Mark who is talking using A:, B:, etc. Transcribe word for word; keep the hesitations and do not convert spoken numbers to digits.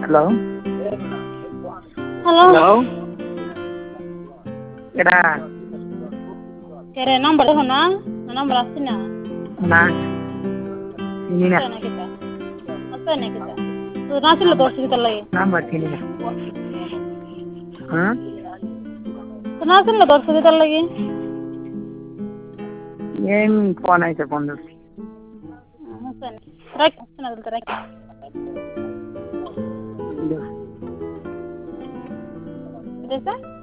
A: hello
B: hello
A: hello ಎಡ
B: ಕೆರೆ number ಹನಾ number ಹಸ್ತೀನ
A: ನಾ ನೀನ
B: ಅಸನಕಿದ್ದ ಅಸನಕಿದ್ದ ನಾಸಿಲ್ಲ ದೋಸ್ತಲ್ಲ
A: ನಾ ಬರ್ತೀನಿ ಹಾಂ
B: ನಾಸಿಲ್ಲ ದೋಸ್ತಲ್ಲಗಿ
A: ಏನು ಫೋನ್ ಐತೆ ಫೋನ್ದು
B: ಹ್ಮ ಸರಿ
A: ಇದು
B: ಇದಸ